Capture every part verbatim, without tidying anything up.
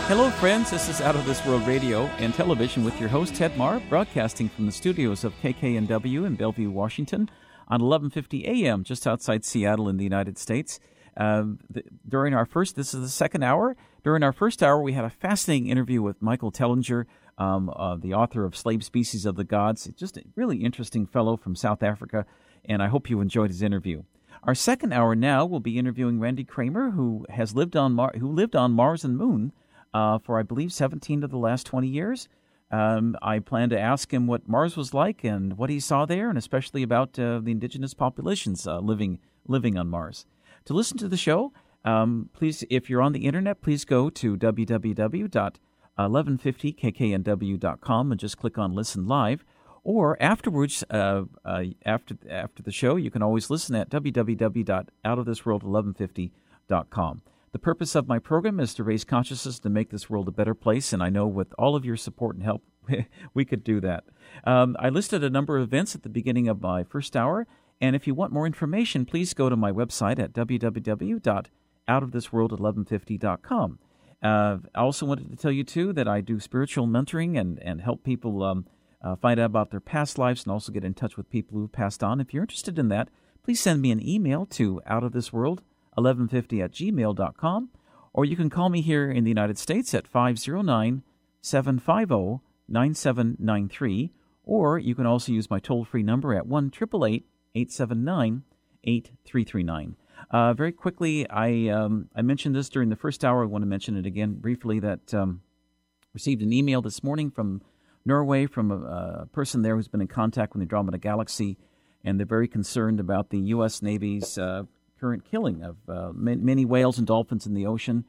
Hello, friends. This is Out of This World Radio and Television with your host, Ted Marr, broadcasting from the studios of K K N W in Bellevue, Washington, on eleven fifty A M, just outside Seattle in the United States. Um, the, during our first, this is the second hour. During our first hour, we had a fascinating interview with Michael Tellinger, um, uh, the author of Slave Species of the Gods. Just a really interesting fellow from South Africa, and I hope you enjoyed his interview. Our second hour now will be interviewing Randy Kramer, who has lived on Mar- who lived on Mars and Moon uh, for, I believe, seventeen of the last twenty years. Um, I plan to ask him what Mars was like and what he saw there, and especially about uh, the indigenous populations uh, living living on Mars. To listen to the show, um, please, if you're on the internet, please go to w w w dot eleven fifty k k n w dot com and just click on Listen Live. Or afterwards, uh, uh, after after the show, you can always listen at w w w dot out of this world eleven fifty dot com. The purpose of my program is to raise consciousness to make this world a better place, and I know with all of your support and help, we could do that. Um, I listed a number of events at the beginning of my first hour, and if you want more information, please go to my website at w w w dot out of this world eleven fifty dot com. Uh, I also wanted to tell you, too, that I do spiritual mentoring and, and help people um, uh, find out about their past lives and also get in touch with people who've passed on. If you're interested in that, please send me an email to out of this world eleven fifty at gmail dot com, or you can call me here in the United States at five oh nine, seven five zero, nine seven nine three, or you can also use my toll-free number at one eight eight eight, eight seven nine, eight three three nine. Uh, very quickly, I um, I mentioned this during the first hour. I want to mention it again briefly, that um, received an email this morning from Norway from a, a person there who's been in contact with the Andromeda Galaxy, and they're very concerned about the U S Navy's uh, current killing of uh, many whales and dolphins in the ocean.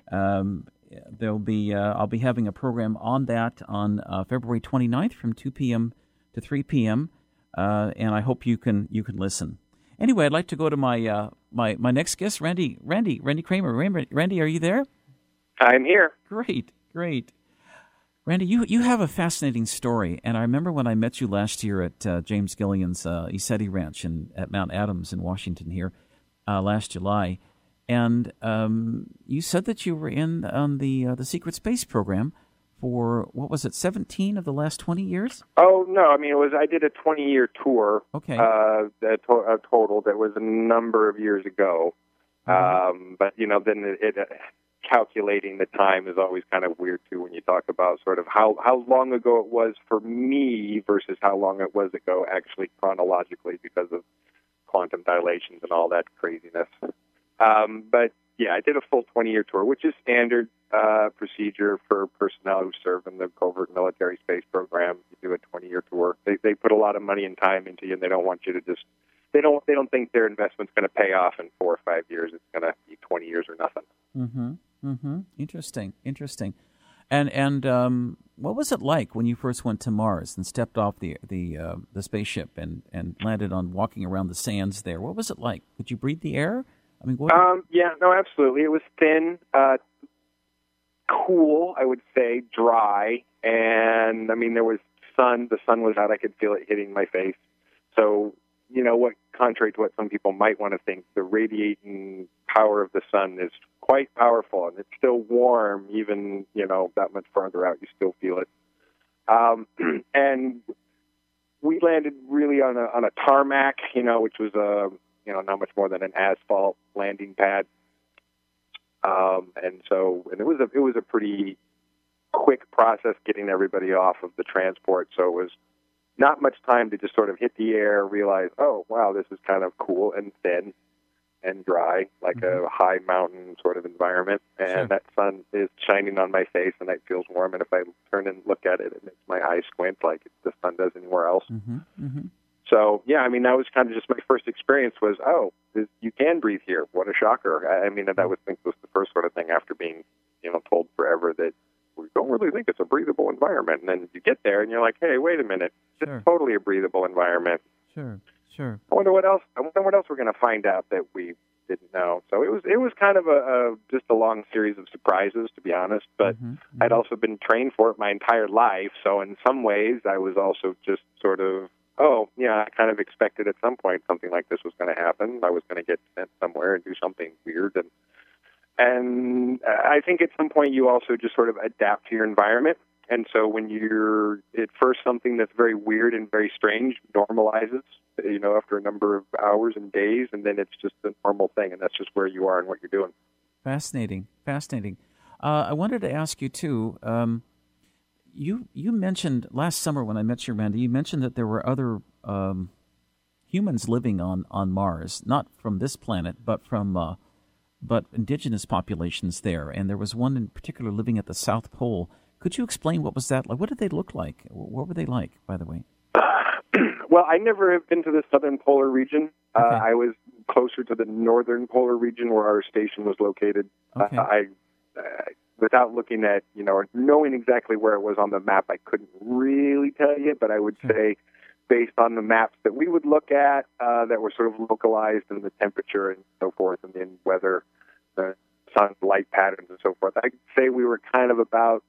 Um, there'll be uh, I'll be having a program on that on uh, February twenty-ninth from two p.m. to three p.m., uh, and I hope you can you can listen. Anyway, I'd like to go to my uh, my my next guest, Randy Randy Randy Kramer. Randy, are you there? I'm here. Great, great. Randy, you you have a fascinating story, and I remember when I met you last year at uh, James Gillian's uh, Isetti Ranch in, at Mount Adams in Washington here uh, last July, and um, you said that you were in on the uh, the secret space program for, what was it, seventeen of the last twenty years? Oh, no, I mean, it was, I did a twenty-year tour, okay. uh, that to- uh, total, that was a number of years ago, mm-hmm. um, but, you know, then it, it uh, calculating the time is always kind of weird, too, when you talk about sort of how, how long ago it was for me versus how long it was ago actually chronologically because of quantum dilations and all that craziness. Um, but, yeah, I did a full twenty-year tour, which is standard uh, procedure for personnel who serve in the covert military space program. You do a twenty-year tour. They they put a lot of money and time into you, and they don't want you to just they don't they don't think their investment's going to pay off in four or five years. It's going to be twenty years or nothing. Mm-hmm. Mm-hmm. Interesting. Interesting. And and um, what was it like when you first went to Mars and stepped off the the uh, the spaceship and, and landed on walking around the sands there? What was it like? Could you breathe the air? I mean, what? Um, yeah, no, absolutely. It was thin, uh, cool, I would say, dry, and I mean, there was sun. The sun was out. I could feel it hitting my face. So, you know, what, contrary to what some people might want to think, the radiating power of the sun is quite powerful, and it's still warm, even, you know, that much farther out. You still feel it. Um, and we landed really on a on a tarmac, you know, which was a you know, not much more than an asphalt landing pad. Um, and so, and it was a, it was a pretty quick process getting everybody off of the transport. So it was not much time to just sort of hit the air, realize, oh, wow, this is kind of cool and thin and dry, like mm-hmm. a high mountain sort of environment. And sure. that sun is shining on my face and it feels warm. And if I turn and look at it, it makes my eyes squint like the sun does anywhere else. Mm-hmm. Mm-hmm. So, yeah, I mean, that was kind of just my first experience was, oh, this, you can breathe here. What a shocker. I, I mean, that was, I think, was the first sort of thing after being, you know, told forever that we don't really think it's a breathable environment. And then you get there and you're like, hey, wait a minute. Sure. It's totally a breathable environment. Sure, sure. I wonder what else, I wonder what else we're going to find out that we didn't know. So it was it was kind of a, a just a long series of surprises, to be honest. But mm-hmm. Mm-hmm. I'd also been trained for it my entire life. So in some ways, I was also just sort of, oh, yeah, I kind of expected at some point something like this was going to happen. I was going to get sent somewhere and do something weird. And and I think at some point you also just sort of adapt to your environment. And so when you're at first something that's very weird and very strange normalizes, you know, after a number of hours and days, and then it's just a normal thing, and that's just where you are and what you're doing. Fascinating, fascinating. Uh, I wanted to ask you too. Um, you you mentioned last summer when I met you, Randy. You mentioned that there were other um, humans living on, on Mars, not from this planet, but from uh, but indigenous populations there, and there was one in particular living at the South Pole. Could you explain what was that like? What did they look like? What were they like, by the way? Well, I never have been to the southern polar region. Okay. Uh, I was closer to the northern polar region where our station was located. Okay. Uh, I, uh, without looking at, you know, or knowing exactly where it was on the map, I couldn't really tell you, but I would Sure. say based on the maps that we would look at uh, that were sort of localized in the temperature and so forth, and then weather, the sun, light patterns and so forth, I'd say we were kind of about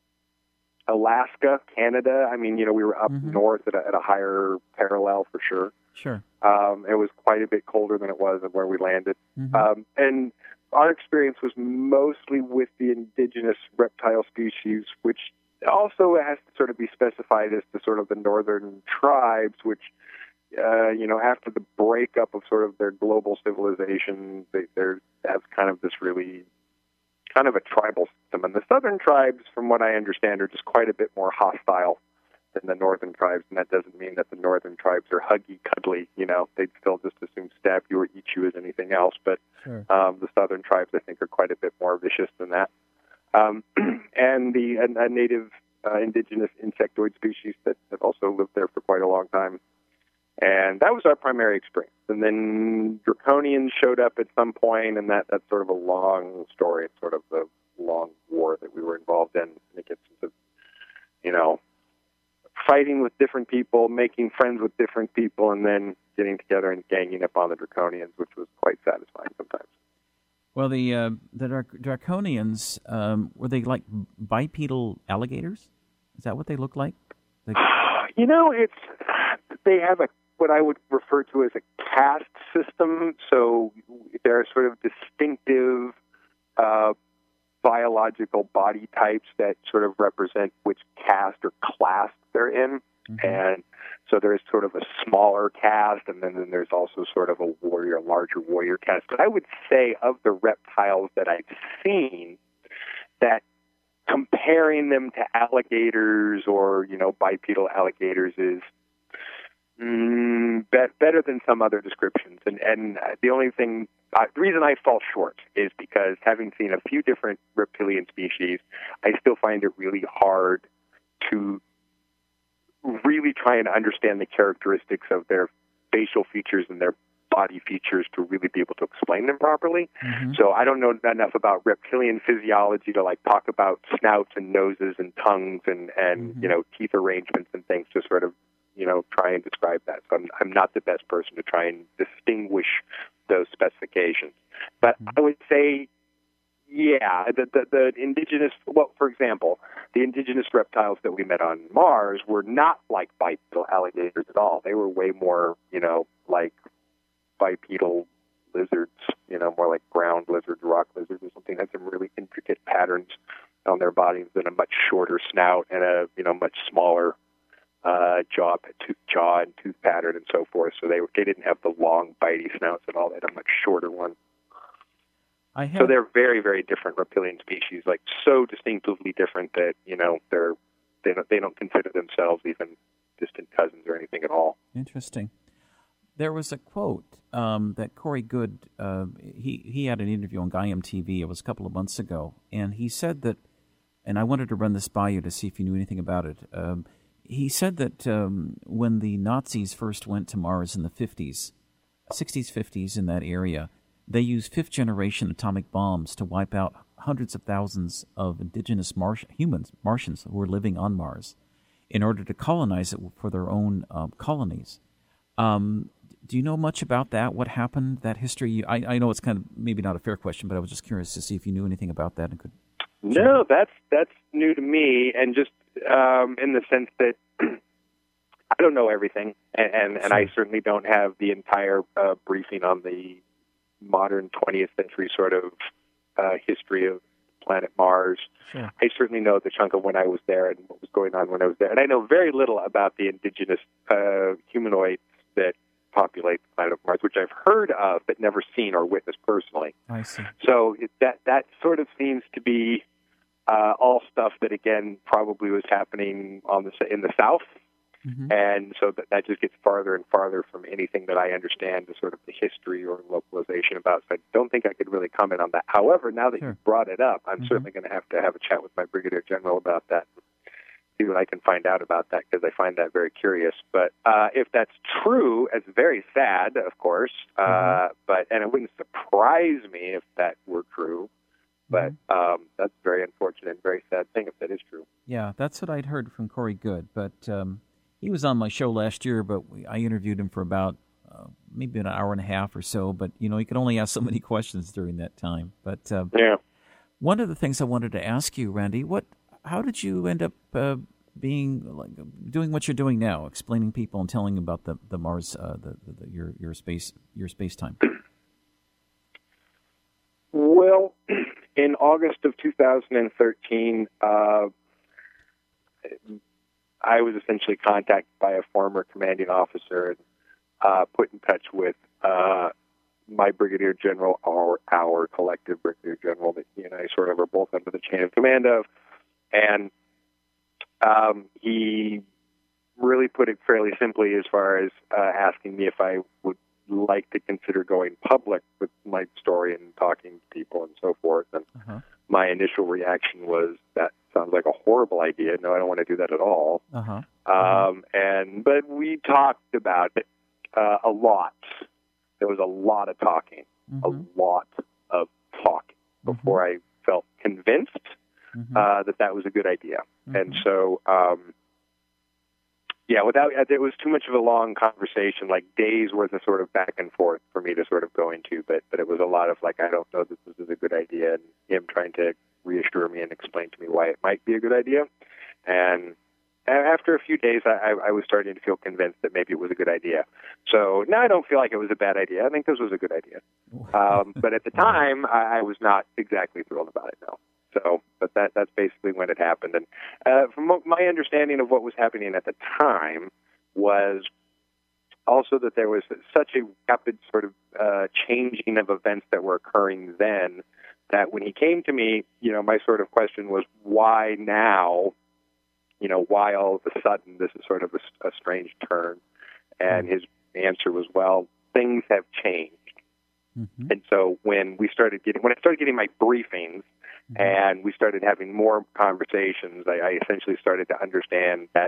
Alaska, Canada. I mean, you know, we were up mm-hmm. north at a, at a higher parallel for sure. Sure. Um, it was quite a bit colder than it was where we landed. Mm-hmm. Um, and our experience was mostly with the indigenous reptile species, which also has to sort of be specified as to sort of the northern tribes, which, uh, you know, after the breakup of sort of their global civilization, they, they're, that's kind of this really kind of a tribal system. And the southern tribes, from what I understand, are just quite a bit more hostile than the northern tribes. And that doesn't mean that the northern tribes are huggy, cuddly. You know, they'd still just as soon stab you or eat you as anything else. But Sure. um, the southern tribes, I think, are quite a bit more vicious than that. Um, and the a, a native uh, indigenous insectoid species that have also lived there for quite a long time. And that was our primary experience. And then draconians showed up at some point, and that, that's sort of a long story. It's sort of the long war that we were involved in. And it gets into, you know, fighting with different people, making friends with different people, and then getting together and ganging up on the draconians, which was quite satisfying sometimes. Well, the uh, the drac- draconians, um, were they like bipedal alligators? Is that what they look like? Like... You know, it's they have a what I would refer to as a caste system. So there are sort of distinctive uh, biological body types that sort of represent which caste or class they're in. Mm-hmm. And so there's sort of a smaller caste, and then, then there's also sort of a warrior, larger warrior caste. But I would say of the reptiles that I've seen, that comparing them to alligators or, you know, bipedal alligators is mm, be- better than some other descriptions. And, and the only thing, uh, the reason I fall short is because having seen a few different reptilian species, I still find it really hard to really try and understand the characteristics of their facial features and their body features to really be able to explain them properly. Mm-hmm. So I don't know enough about reptilian physiology to like talk about snouts and noses and tongues and, and mm-hmm. you know, teeth arrangements and things to sort of, you know, try and describe that. So I'm, I'm not the best person to try and distinguish those specifications. But mm-hmm. I would say, yeah, the, the, the indigenous, well, for example, the indigenous reptiles that we met on Mars were not like bipedal alligators at all. They were way more, you know, like bipedal lizards, you know, more like ground lizards, rock lizards or something. Had some really intricate patterns on their bodies and a much shorter snout and a, you know, much smaller uh, jaw, tooth, jaw and tooth pattern and so forth. So they they didn't have the long, bitey snouts at all. They had a much shorter one. I have... So they're very, very different reptilian species, like so distinctively different that, you know, they're they don't they don't consider themselves even distant cousins or anything at all. Interesting. There was a quote um, that Corey Good, uh, he, he had an interview on Gaiam T V, it was a couple of months ago, and he said that, and I wanted to run this by you to see if you knew anything about it. Um, he said that um, when the Nazis first went to Mars in the fifties, sixties, fifties, in that area, they used fifth-generation atomic bombs to wipe out hundreds of thousands of indigenous Mars- humans, Martians, who were living on Mars, in order to colonize it for their own um, colonies. Um, do you know much about that? What happened? That history? I, I know it's kind of maybe not a fair question, but I was just curious to see if you knew anything about that and could. No, that's that's new to me, and just um, in the sense that I don't know everything, and and, and I certainly don't have the entire uh, briefing on the modern twentieth century sort of uh, history of planet Mars. Sure. I certainly know the chunk of when I was there and what was going on when I was there. And I know very little about the indigenous uh, humanoids that populate the planet Mars, which I've heard of but never seen or witnessed personally. I see. So it, that that sort of seems to be uh, all stuff that, again, probably was happening on the in the South. Mm-hmm. And so that, that just gets farther and farther from anything that I understand the sort of the history or localization about. So I don't think I could really comment on that. However, now that sure. you brought it up, I'm mm-hmm. certainly going to have to have a chat with my Brigadier General about that, see what I can find out about that, because I find that very curious. But uh, if that's true, it's very sad, of course. Mm-hmm. Uh, but and it wouldn't surprise me if that were true. But um, that's very unfortunate and very sad thing if that is true. Yeah, that's what I'd heard from Corey Goode. But um, he was on my show last year, but we, I interviewed him for about uh, maybe an hour and a half or so. But, you know, he could only ask so many questions during that time. But uh, yeah. One of the things I wanted to ask you, Randy, what, how did you end up uh, being like doing what you're doing now, explaining people and telling about the the Mars, uh, the, the, the your your space your space time? Well, in August of two thousand thirteen, uh, I was essentially contacted by a former commanding officer and uh, put in touch with uh, my Brigadier General, our, our collective Brigadier General that he and I sort of are both under the chain of command of. And um, he really put it fairly simply as far as uh, asking me if I would like to consider going public with my story and talking to people and so forth. And uh-huh. my initial reaction was, that sounds like a horrible idea. No, I don't want to do that at all. Uh-huh. Uh-huh. Um, and but we talked about it uh, a lot. There was a lot of talking, mm-hmm. a lot of talking before mm-hmm. I felt convinced mm-hmm. uh, that that was a good idea. Mm-hmm. And so, um, yeah, without it was too much of a long conversation, like days worth of sort of back and forth for me to sort of go into. But but it was a lot of like, I don't know that this is a good idea, and him trying to reassure me and explain to me why it might be a good idea. And after a few days, I, I was starting to feel convinced that maybe it was a good idea. So now I don't feel like it was a bad idea. I think this was a good idea. Um, but at the time, I, I was not exactly thrilled about it, no. So, but that that's basically when it happened. And uh, from my understanding of what was happening at the time was also that there was such a rapid sort of uh, changing of events that were occurring then that when he came to me, you know, my sort of question was, why now? You know, why all of a sudden this is sort of a, a strange turn? And his answer was, well, things have changed. Mm-hmm. And so when we started getting, when I started getting my briefings mm-hmm. and we started having more conversations, I, I essentially started to understand that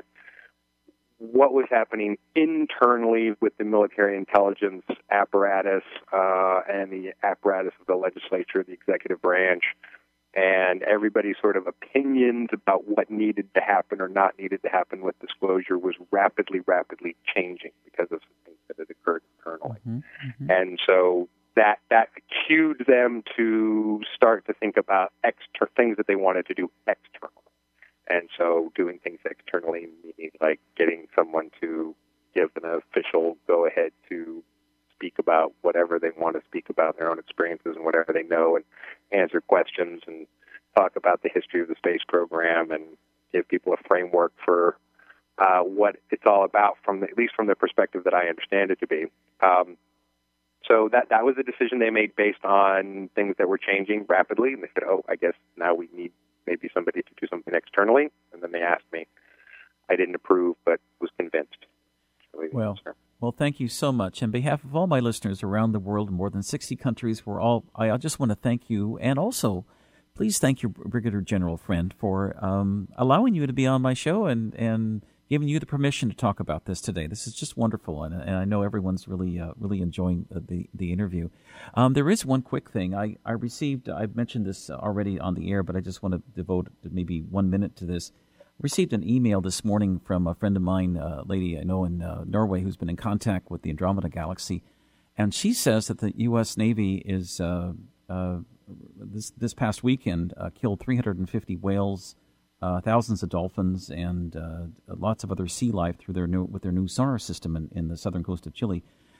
what was happening internally with the military intelligence apparatus uh, and the apparatus of the legislature, the executive branch, and everybody's sort of opinions about what needed to happen or not needed to happen with disclosure was rapidly, rapidly changing because of things that had occurred internally. Mm-hmm, mm-hmm. And so that that cued them to start to think about exter- things that they wanted to do externally. And so doing things externally, meaning like getting someone to give an official go-ahead to speak about whatever they want to speak about, their own experiences and whatever they know, and answer questions and talk about the history of the space program and give people a framework for uh, what it's all about, from the, at least from the perspective that I understand it to be. Um, so that that was a decision they made based on things that were changing rapidly. And they said, oh, I guess now we need maybe somebody to do something externally. And then they asked me. I didn't approve, but was convinced. Really well, well, thank you so much. On behalf of all my listeners around the world, in more than sixty countries, we're all, I, I just want to thank you. And also, please thank your Brigadier General friend for um, allowing you to be on my show and, and giving you the permission to talk about this today. This is just wonderful, and, and I know everyone's really uh, really enjoying the, the interview. Um, there is one quick thing. I, I received, I've mentioned this already on the air, but I just want to devote maybe one minute to this. Received an email this morning from a friend of mine, a lady I know in uh, Norway, who's been in contact with the Andromeda Galaxy, and she says that the U S Navy is uh, uh, this this past weekend uh, killed three hundred fifty whales, uh, thousands of dolphins, and uh, lots of other sea life through their new with their new sonar system in, in the southern coast of Chile.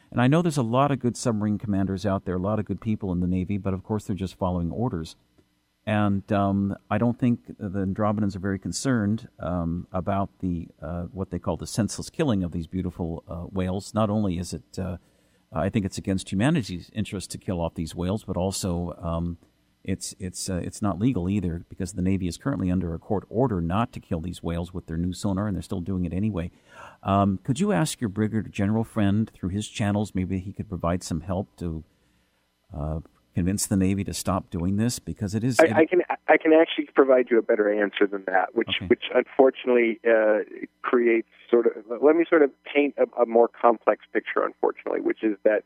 And I know there's a lot of good submarine commanders out there, a lot of good people in the Navy, but of course they're just following orders. And um, I don't think the Andromedans are very concerned um, about the uh, what they call the senseless killing of these beautiful uh, whales. Not only is it, uh, I think it's against humanity's interest to kill off these whales, but also um, it's it's uh, it's not legal either, because the Navy is currently under a court order not to kill these whales with their new sonar, and they're still doing it anyway. Um, could you ask your Brigadier General friend through his channels, maybe he could provide some help to uh, convince the Navy to stop doing this, because it is. I, It, I can I can actually provide you a better answer than that, which okay. which unfortunately uh, creates sort of. Let me sort of paint a, a more complex picture, unfortunately, which is that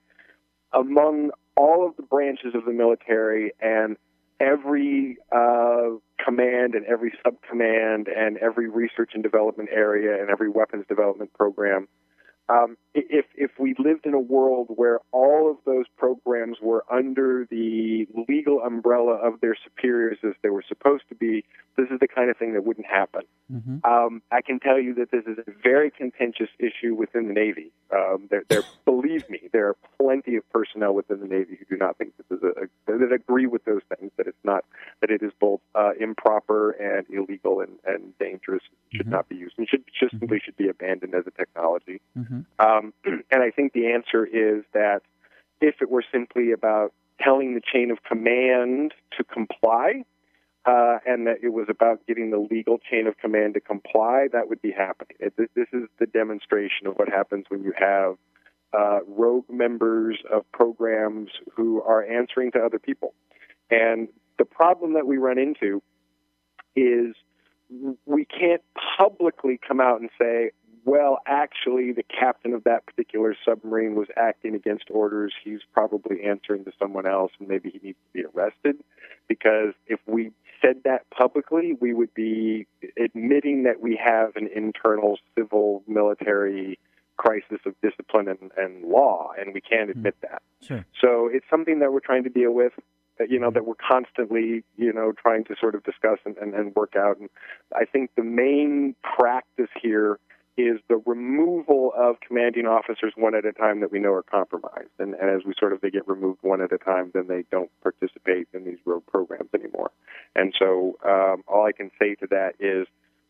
among all of the branches of the military and every uh, command and every subcommand and every research and development area and every weapons development program, Um, if if we lived in a world where all of those programs were under the legal umbrella of their superiors as they were supposed to be, this is the kind of thing that wouldn't happen. Mm-hmm. Um, I can tell you that this is a very contentious issue within the Navy. Um, there, there, believe me, there are plenty of personnel within the Navy who do not think this is a, a that agree with those things. That it's not that it is both uh, improper and illegal and, and dangerous. Should Mm-hmm. not be used and should just Mm-hmm. simply should be abandoned as a technology. Mm-hmm. Um, and I think the answer is that if it were simply about telling the chain of command to comply, uh, and that it was about getting the legal chain of command to comply, that would be happening. It, this is the demonstration of what happens when you have uh, rogue members of programs who are answering to other people. And the problem that we run into is we can't publicly come out and say, well, actually, the captain of that particular submarine was acting against orders. He's probably answering to someone else, and maybe he needs to be arrested. Because if we said that publicly, we would be admitting that we have an internal civil military crisis of discipline and, and law, and we can't admit that. Sure. So it's something that we're trying to deal with. You know, that we're constantly, you know, trying to sort of discuss and, and, and work out. And I think the main practice here is the removal of commanding officers one at a time that we know are compromised. And, and as we sort of, they get removed one at a time, then they don't participate in these rogue programs anymore. And so um, all I can say to that is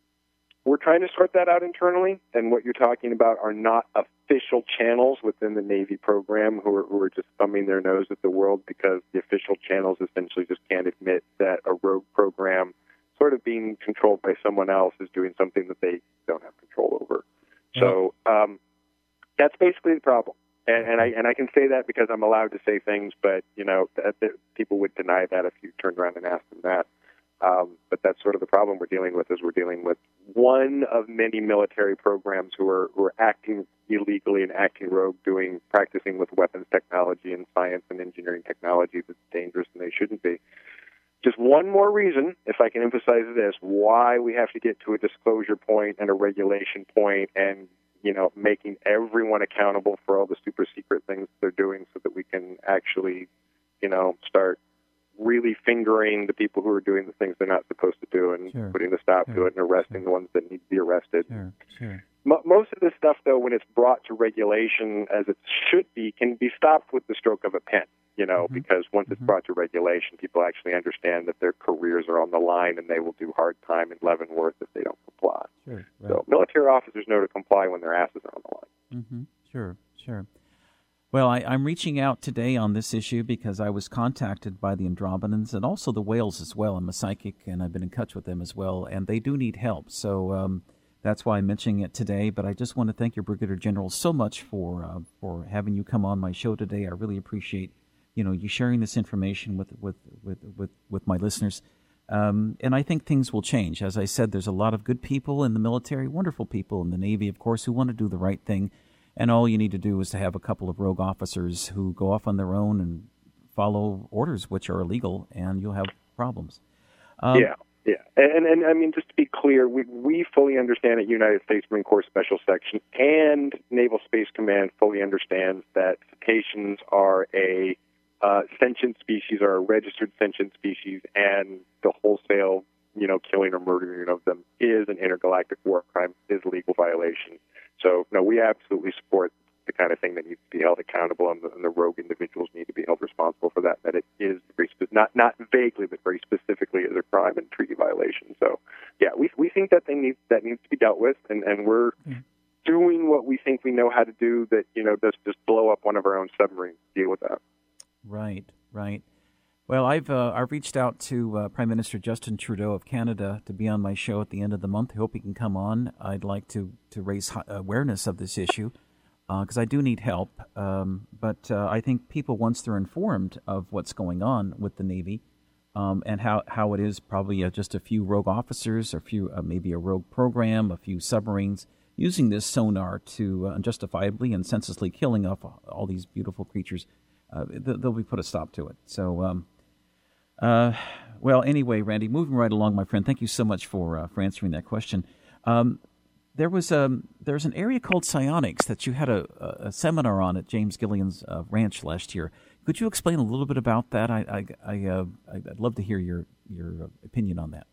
we're trying to sort that out internally. And what you're talking about are not official channels within the Navy program who are, who are just thumbing their nose at the world because the official channels essentially just can't admit that a rogue program sort of being controlled by someone else is doing something that they don't have control over. Yeah. So um, that's basically the problem. And, and I and I can say that because I'm allowed to say things, but you know, that, that people would deny that if you turned around and asked them that. Um, but that's sort of the problem we're dealing with. Is we're dealing with one of many military programs who are who are acting illegally and acting rogue, doing practicing with weapons technology and science and engineering technology that's dangerous and they shouldn't be. Just one more reason, if I can emphasize this, why we have to get to a disclosure point and a regulation point and, you know, making everyone accountable for all the super secret things they're doing so that we can actually, you know, start really fingering the people who are doing the things they're not supposed to do and sure. putting the stop sure. to it and arresting sure. the ones that need to be arrested. Sure, sure. M- most of this stuff, though, when it's brought to regulation as it should be, can be stopped with the stroke of a pen. You know, mm-hmm. because once it's brought to regulation, people actually understand that their careers are on the line and they will do hard time in Leavenworth if they don't comply. Sure, right. So military officers know to comply when their asses are on the line. Mm-hmm. Sure, sure. Well, I, I'm reaching out today on this issue because I was contacted by the Andromedans and also the whales as well. I'm a psychic, and I've been in touch with them as well, and they do need help. So um, that's why I'm mentioning it today. But I just want to thank your Brigadier General so much for uh, for having you come on my show today. I really appreciate you know, you sharing this information with with with with, with my listeners. Um, and I think things will change. As I said, there's a lot of good people in the military, wonderful people in the Navy, of course, who want to do the right thing. And all you need to do is to have a couple of rogue officers who go off on their own and follow orders which are illegal, and you'll have problems. Um, yeah, yeah. And, and I mean, just to be clear, we, we fully understand at United States Marine Corps Special Section and Naval Space Command fully understands that cetaceans are a Uh, sentient species, are a registered sentient species, and the wholesale, you know, killing or murdering of them is an intergalactic war crime, is a legal violation. So, no, we absolutely support the kind of thing that needs to be held accountable, and the, and the rogue individuals need to be held responsible for that. That it is very spe- not not vaguely, but very specifically as a crime and treaty violation. So, yeah, we we think that they need that needs to be dealt with, and, and we're mm. doing what we think we know how to do. That you know, just just blow up one of our own submarines to deal with that. Right, right. Well, I've uh, I've reached out to uh, Prime Minister Justin Trudeau of Canada to be on my show at the end of the month. I hope he can come on. I'd like to, to raise awareness of this issue because uh, I do need help. Um, but uh, I think people, once they're informed of what's going on with the Navy um, and how, how it is probably uh, just a few rogue officers, or a few uh, maybe a rogue program, a few submarines using this sonar to uh, unjustifiably and senselessly killing off all these beautiful creatures, uh, they'll be put a stop to it. So. Um, Uh, well, anyway, Randy, moving right along, my friend. Thank you so much for uh, for answering that question. Um, there was um, there's an area called psionics that you had a, a seminar on at James Gillian's uh, ranch last year. Could you explain a little bit about that? I I, I uh, I'd love to hear your your opinion on that.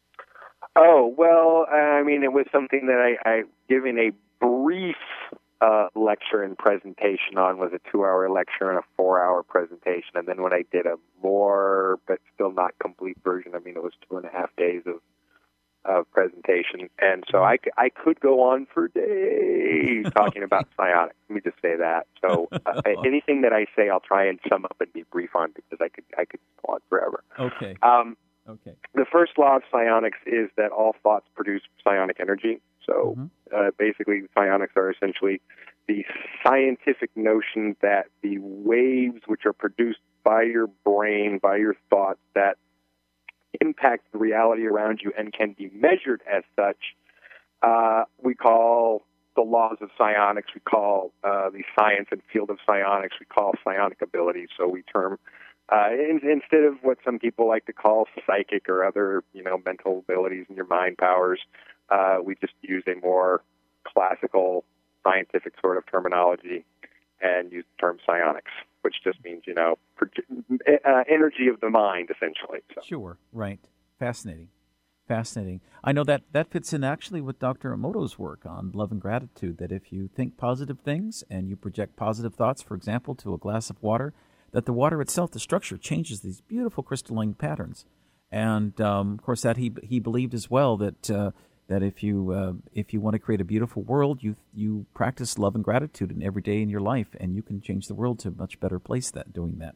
Oh well, I mean, it was something that I, I given a brief. Uh, lecture and presentation on was a two-hour lecture and a four-hour presentation, and then when I did a more but still not complete version, I mean, it was two and a half days of of presentation, and so I, I could go on for days talking about psionics. Let me just say that. So uh, anything that I say, I'll try and sum up and be brief on because I could I could go on forever. Okay. Um, okay. The first law of psionics is that all thoughts produce psionic energy. So mm-hmm. uh, basically, psionics are essentially the scientific notion that the waves which are produced by your brain, by your thoughts, that impact the reality around you and can be measured as such, uh, we call the laws of psionics, we call uh, the science and field of psionics, we call psionic abilities. So we term, uh, in, instead of what some people like to call psychic or other, you know, mental abilities and your mind powers, Uh, we just use a more classical scientific sort of terminology and use the term psionics, which just means, you know, uh, energy of the mind, essentially. So. Sure, right. Fascinating. Fascinating. I know that that fits in actually with Doctor Emoto's work on love and gratitude, that if you think positive things and you project positive thoughts, for example, to a glass of water, that the water itself, the structure, changes these beautiful crystalline patterns. And, um, of course, that he he believed as well that... Uh, that if you uh, if you want to create a beautiful world, you you practice love and gratitude in every day in your life, and you can change the world to a much better place that doing that.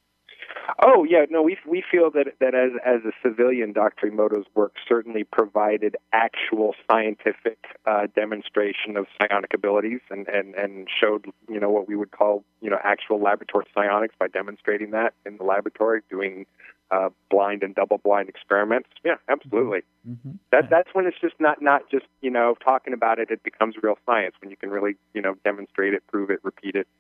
Oh yeah, no, we we feel that that as as a civilian, Doctor Emoto's work certainly provided actual scientific uh, demonstration of psionic abilities, and, and, and showed you know what we would call you know actual laboratory psionics by demonstrating that in the laboratory, doing uh, blind and double blind experiments. Yeah, absolutely. Mm-hmm. That that's when it's just not not just you know talking about it; it becomes real science when you can really you know demonstrate it, prove it, repeat it.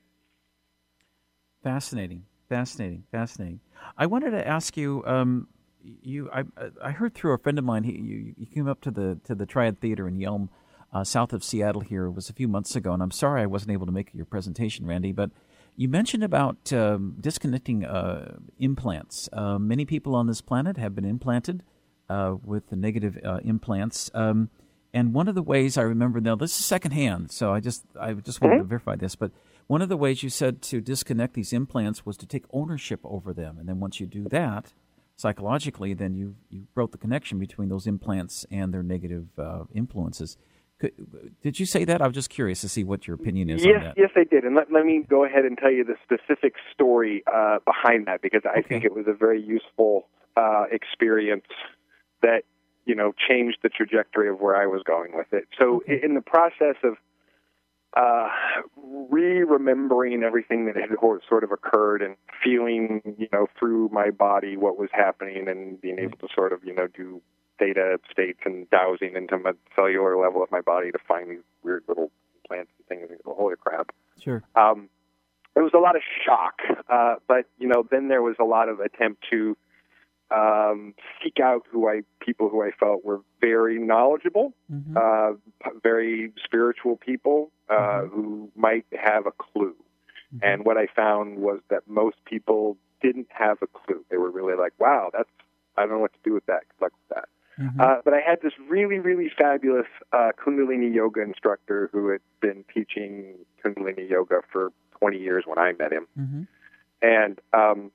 Fascinating. Fascinating, fascinating. I wanted to ask you. Um, you, I, I heard through a friend of mine. He, you, you came up to the to the Triad Theater in Yelm, uh, south of Seattle. Here it was a few months ago, and I'm sorry I wasn't able to make your presentation, Randy. But you mentioned about um, disconnecting uh, implants. Uh, many people on this planet have been implanted uh, with the negative uh, implants. Um, and one of the ways I remember now, this is secondhand, so I just I just wanted mm-hmm. to verify this, but. One of the ways you said to disconnect these implants was to take ownership over them. And then once you do that, psychologically, then you, you broke the connection between those implants and their negative uh, influences. Could, did you say that? I was just curious to see what your opinion is yes, on that. Yes, I did. And let, let me go ahead and tell you the specific story uh, behind that, because I okay. think it was a very useful uh, experience that, you know, changed the trajectory of where I was going with it. So okay. in the process of Uh, re-remembering everything that had sort of occurred and feeling, you know, through my body what was happening and being able to sort of, you know, do theta states and dowsing into my cellular level of my body to find these weird little plants and things and go, holy crap. Sure. Um, there was a lot of shock, uh, but, you know, then there was a lot of attempt to Um, seek out who I people who I felt were very knowledgeable, mm-hmm. uh, very spiritual people uh, mm-hmm. who might have a clue. Mm-hmm. And what I found was that most people didn't have a clue. They were really like, "Wow, that's I don't know what to do with that. Good luck with that." Mm-hmm. Uh, but I had this really, really fabulous uh, Kundalini yoga instructor who had been teaching Kundalini yoga for twenty years when I met him. Mm-hmm. And um,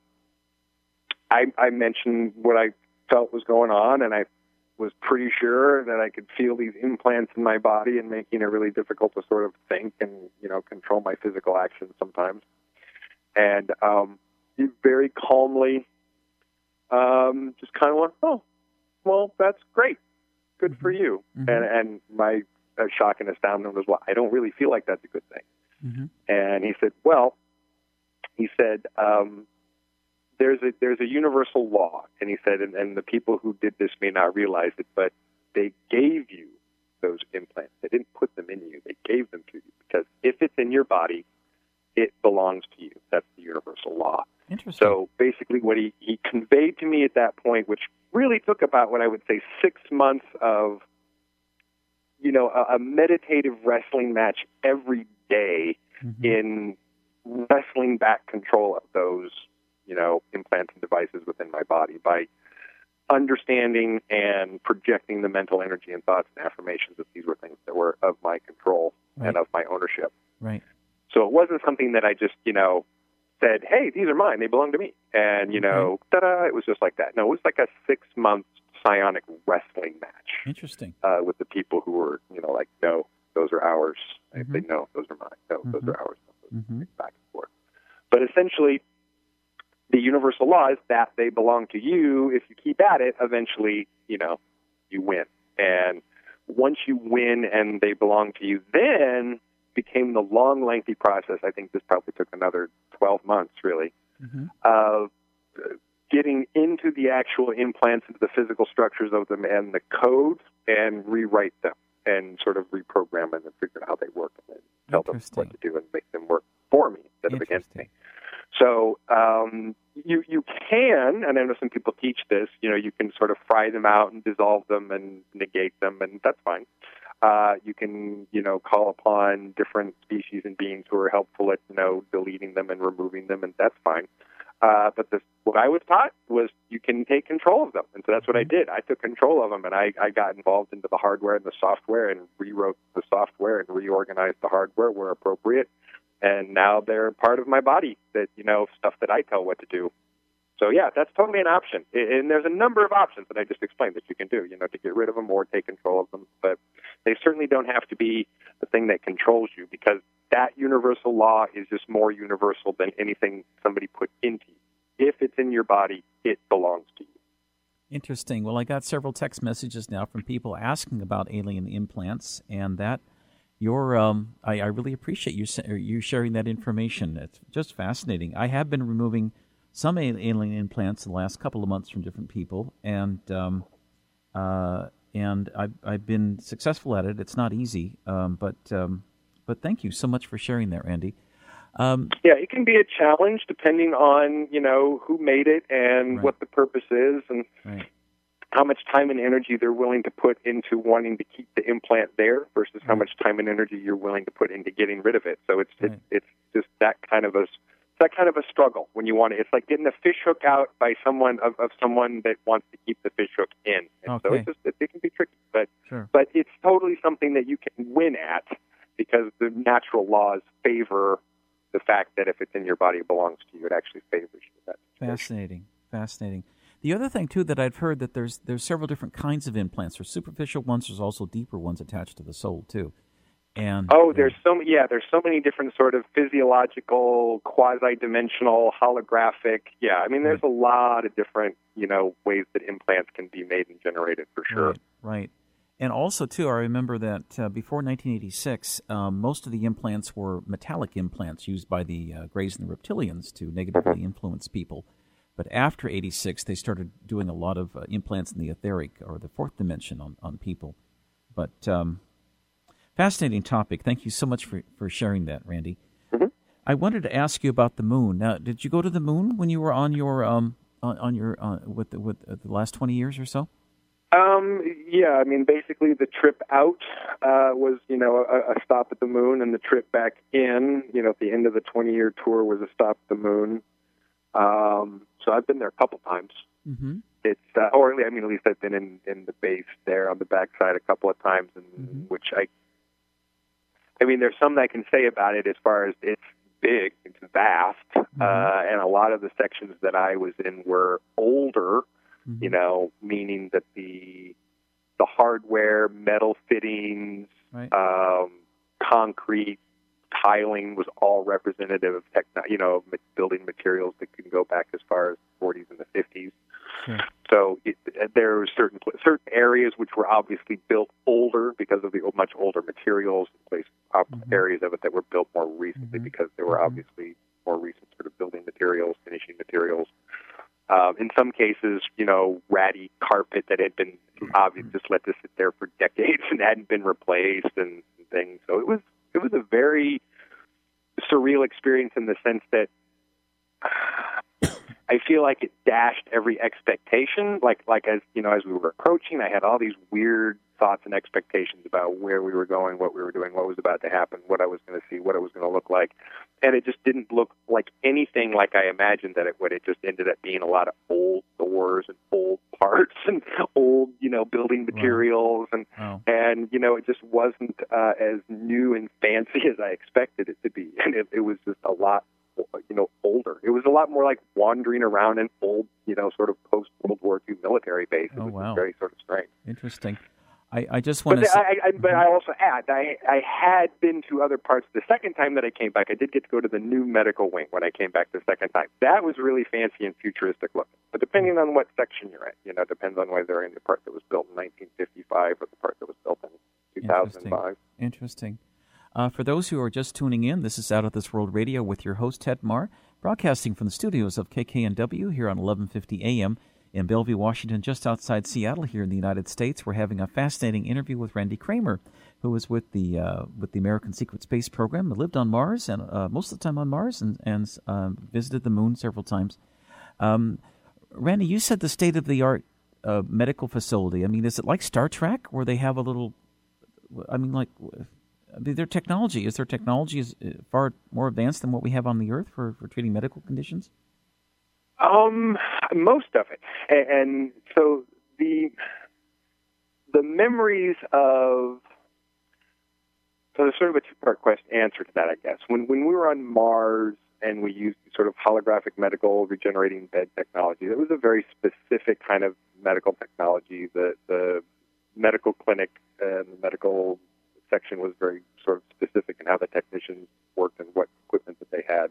I, I mentioned what I felt was going on, and I was pretty sure that I could feel these implants in my body and making it really difficult to sort of think and, you know, control my physical actions sometimes. And um, he very calmly um, just kind of went, oh, well, that's great. Good mm-hmm. for you. Mm-hmm. And, and my uh, shock and astoundment was, well, I don't really feel like that's a good thing. Mm-hmm. And he said, well, he said, um, there's a there's a universal law. And he said, and, and the people who did this may not realize it, but they gave you those implants. They didn't put them in you. They gave them to you because if it's in your body, it belongs to you. That's the universal law. Interesting. So basically what he, he conveyed to me at that point, which really took about what I would say six months of, you know, a, a meditative wrestling match every day mm-hmm. in wrestling back control of those, you know, implants and devices within my body by understanding and projecting the mental energy and thoughts and affirmations that these were things that were of my control right. and of my ownership. Right. So it wasn't something that I just, you know, said, hey, these are mine, they belong to me. And, you know, okay. ta-da, it was just like that. No, it was like a six-month psionic wrestling match. Interesting. Uh, with the people who were, you know, like, no, those are ours. Mm-hmm. I say, no, those are mine. No, mm-hmm. those are ours. No, mm-hmm. back and forth. But essentially, the universal law is that they belong to you. If you keep at it, eventually, you know, you win. And once you win and they belong to you, then became the long, lengthy process. I think this probably took another twelve months, really, mm-hmm. of getting into the actual implants, into the physical structures of them and the codes, and rewrite them and sort of reprogram them and figure out how they work and tell them what to do and make them work for me instead of against me. So um, you you can, and I know some people teach this, you know, you can sort of fry them out and dissolve them and negate them, and that's fine. Uh, you can, you know, call upon different species and beings who are helpful at, you know, deleting them and removing them, and that's fine. Uh, but this, what I was taught was you can take control of them, and so that's what I did. I took control of them, and I, I got involved into the hardware and the software and rewrote the software and reorganized the hardware where appropriate. And now they're part of my body, that, you know, stuff that I tell what to do. So, yeah, that's totally an option. And there's a number of options that I just explained that you can do, you know, to get rid of them or take control of them. But they certainly don't have to be the thing that controls you, because that universal law is just more universal than anything somebody put into you. If it's in your body, it belongs to you. Interesting. Well, I got several text messages now from people asking about alien implants, and that Your, um, I, I really appreciate you you sharing that information. It's just fascinating. I have been removing some alien implants in the last couple of months from different people, and um, uh, and I've I've been successful at it. It's not easy, um, but um, but thank you so much for sharing that, Randy. Um, yeah, it can be a challenge depending on, you know, who made it and right. what the purpose is, and right. how much time and energy they're willing to put into wanting to keep the implant there versus how right. much time and energy you're willing to put into getting rid of it. So it's right. it's, it's just that kind of a that kind of a struggle when you want it. It's like getting a fish hook out by someone of, of someone that wants to keep the fish hook in. And okay. so it's just it, it can be tricky, but sure. but it's totally something that you can win at, because the natural laws favor the fact that if it's in your body, it belongs to you. It actually favors you. That's fascinating, fascinating. The other thing, too, that I've heard that there's there's several different kinds of implants. There's superficial ones. There's also deeper ones attached to the soul, too. And oh, there's so yeah, there's so many different sort of physiological, quasi-dimensional, holographic. Yeah, I mean, there's right. a lot of different, you know, ways that implants can be made and generated for sure. Right, right. And also, too, I remember that uh, before nineteen eighty-six, um, most of the implants were metallic implants used by the uh, Greys and the Reptilians to negatively mm-hmm. influence people. But after eighty-six, they started doing a lot of uh, implants in the etheric or the fourth dimension on, on people. But um, fascinating topic. Thank you so much for, for sharing that, Randy. Mm-hmm. I wanted to ask you about the moon. Now, did you go to the moon when you were on your um on, on your uh, with the, with uh, the last twenty years or so? Um, yeah, I mean, basically the trip out uh, was, you know, a, a stop at the moon, and the trip back in, you know, at the end of the twenty-year tour was a stop at the moon. Um, so I've been there a couple times. Mm-hmm. it's uh, or I mean, at least I've been in, in the base there on the backside a couple of times, and Mm-hmm. which I, I mean, there's some that I can say about it as far as it's big, it's vast, Mm-hmm. uh, and a lot of the sections that I was in were older, Mm-hmm. you know, meaning that the the hardware, metal fittings, Right. um, concrete, tiling was all representative of techno, you know, building materials that can go back as far as the forties and the fifties. Sure. So it, there were certain certain areas which were obviously built older because of the much older materials, place Mm-hmm. areas of it that were built more recently Mm-hmm. because there were Mm-hmm. obviously more recent sort of building materials, finishing materials. Um, in some cases, you know, ratty carpet that had been obviously just let to sit there for decades and hadn't been replaced and, and things. So it was it was a very surreal experience in the sense that I feel like it dashed every expectation. Like like as you know, as we were approaching, I had all these weird thoughts and expectations about where we were going, what we were doing, what was about to happen, what I was going to see, what it was going to look like, and it just didn't look like anything like I imagined that it would. It just ended up being a lot of old doors and old parts and old, you know, building materials, Wow. and Wow. and you know, it just wasn't uh, as new and fancy as I expected it to be, and it, it was just a lot. You know, older. It was a lot more like wandering around an old, you know, sort of post-World War Two military base. It Oh, was wow. very sort of strange. Interesting. I, I just want But to say... I, I, but I also add, I, I had been to other parts. The second time that I came back, I did get to go to the new medical wing when I came back the second time. That was really fancy and futuristic looking. But depending on what section you're in, you know, depends on whether you're in the part that was built in nineteen fifty-five or the part that was built in two thousand five. Interesting. Interesting. Uh, for those who are just tuning in, this is Out of This World Radio with your host, Ted Marr, broadcasting from the studios of K K N W here on eleven fifty A M in Bellevue, Washington, just outside Seattle here in the United States. We're having a fascinating interview with Randy Cramer, who was with the uh, with the American Secret Space Program, lived on Mars, and uh, most of the time on Mars, and, and um, visited the moon several times. Um, Randy, you said the state-of-the-art uh, medical facility. I mean, is it like Star Trek, where they have a little, I mean, like... I mean, their technology, is their technology is far more advanced than what we have on the Earth for, for treating medical conditions? Um, most of it, and, and so the the memories of so there's sort of a two-part question answer to that, I guess. When when we were on Mars and we used sort of holographic medical regenerating bed technology, it was a very specific kind of medical technology. The the medical clinic and the medical section was very sort of specific in how the technicians worked and what equipment that they had.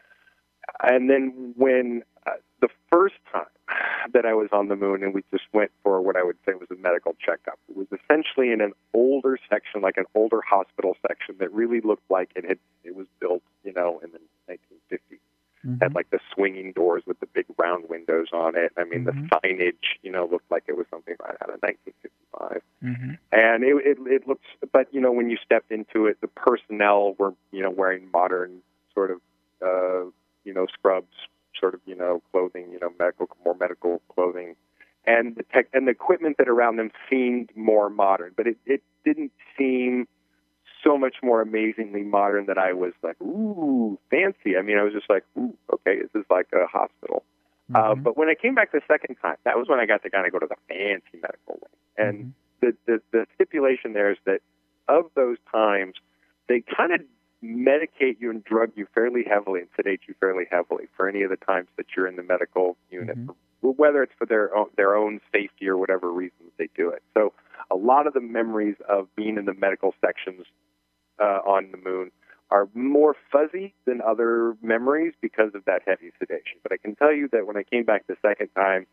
And then when uh, the first time that I was on the moon and we just went for what I would say was a medical checkup, it was essentially in an older section, like an older hospital section that really looked like it had it was built, you know, in the nineteen fifties. Mm-hmm. Had like the swinging doors with the big round windows on it. I mean, mm-hmm. the signage, you know, looked like it was something right out of nineteen fifty-five. Mm-hmm. And it, it, it looks, but, you know, when you stepped into it, the personnel were, you know, wearing modern sort of, uh, you know, scrubs, sort of, you know, clothing, you know, medical, more medical clothing. And the tech and the equipment that around them seemed more modern, but it, it didn't seem so much more amazingly modern that I was like, ooh, fancy. I mean, I was just like, ooh, okay, this is like a hospital. Mm-hmm. Uh, but when I came back the second time, that was when I got to kind of go to the fancy medical wing. And mm-hmm. the, the, the stipulation there is that of those times, they kind of medicate you and drug you fairly heavily and sedate you fairly heavily for any of the times that you're in the medical unit, mm-hmm. whether it's for their own, their own safety or whatever reasons they do it. So a lot of the memories of being in the medical sections uh, on the moon are more fuzzy than other memories because of that heavy sedation. But I can tell you that when I came back the second time,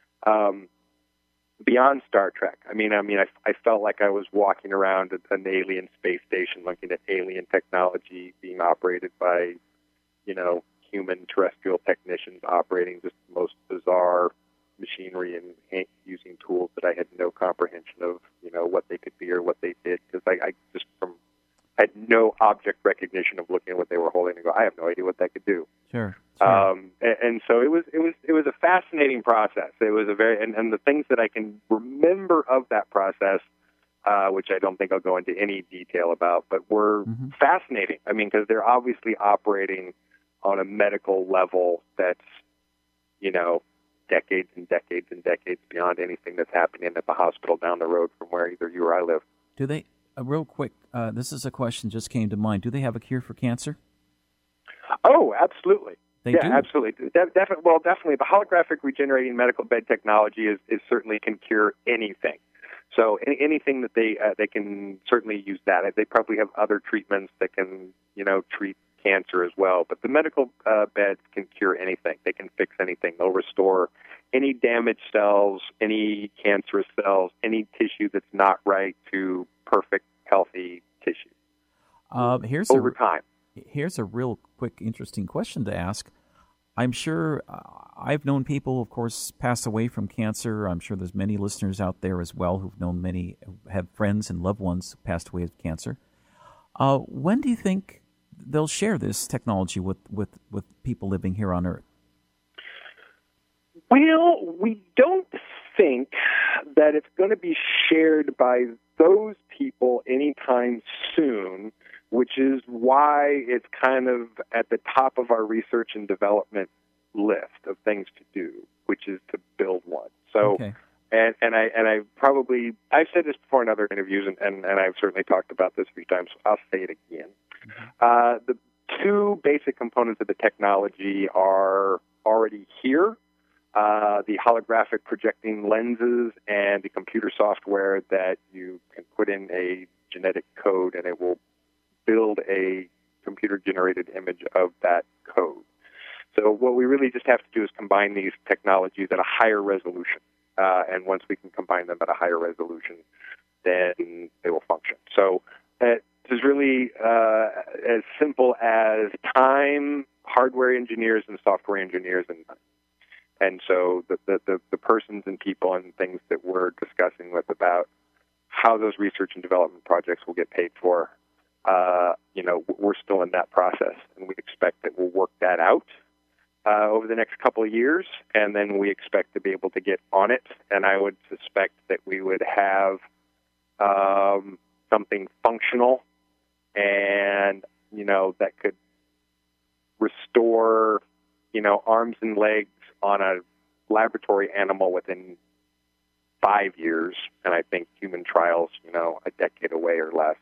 um, beyond Star Trek, I mean, I mean, I, I felt like I was walking around an alien space station, looking at alien technology being operated by, you know, human terrestrial technicians operating just the most bizarre machinery and using tools that I had no comprehension of, you know, what they could be or what they did, because I, I just from I had no object recognition of looking at what they were holding and go, I have no idea what that could do. Sure. sure. Um, and, and so it was, it was, it was a fascinating process. It was a very, and, and the things that I can remember of that process, uh, which I don't think I'll go into any detail about, but were mm-hmm. fascinating. I mean, because they're obviously operating on a medical level that's, you know, decades and decades and decades beyond anything that's happening at the hospital down the road from where either you or I live. Do they, uh, real quick, uh, this is a question just came to mind. Do they have a cure for cancer? Oh, absolutely. They yeah, do? absolutely. De- defi- well, definitely. The holographic regenerating medical bed technology is, is certainly can cure anything. So any, anything that they uh, they can certainly use that. They probably have other treatments that can, you know, treat cancer as well. But the medical uh, beds can cure anything. They can fix anything. They'll restore any damaged cells, any cancerous cells, any tissue that's not right to perfect, healthy tissue Um, here's over a, time. Here's a real quick, interesting question to ask. I'm sure uh, I've known people, of course, pass away from cancer. I'm sure there's many listeners out there as well who've known many, have friends and loved ones who passed away of cancer. Uh, when do you think they'll share this technology with, with, with people living here on Earth? Well, we don't think that it's going to be shared by those people anytime soon, which is why it's kind of at the top of our research and development list of things to do, which is to build one. So, okay. and, and I and I probably I've said this before in other interviews, and, and, and I've certainly talked about this a few times. So I'll say it again. Mm-hmm. Uh, the two basic components of the technology are already here. Uh, the holographic projecting lenses and the computer software that you can put in a genetic code and it will build a computer-generated image of that code. So what we really just have to do is combine these technologies at a higher resolution. Uh, and once we can combine them at a higher resolution, then they will function. So it is really uh, as simple as time, hardware engineers, and software engineers, and And so the, the, the, the persons and people and things that we're discussing with about how those research and development projects will get paid for, uh, you know, we're still in that process. And we expect that we'll work that out uh, over the next couple of years. And then we expect to be able to get on it. And I would suspect that we would have um, something functional and, you know, that could restore, you know, arms and legs on a laboratory animal within five years, and I think human trials, you know, a decade away or less.